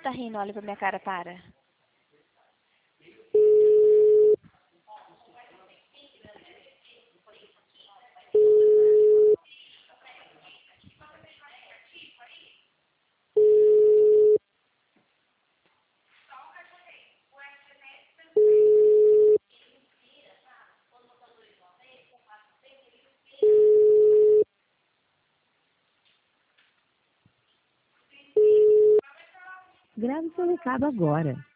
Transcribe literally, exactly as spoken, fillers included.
tá rindo? Olha pra minha cara, para. Grave seu recado agora.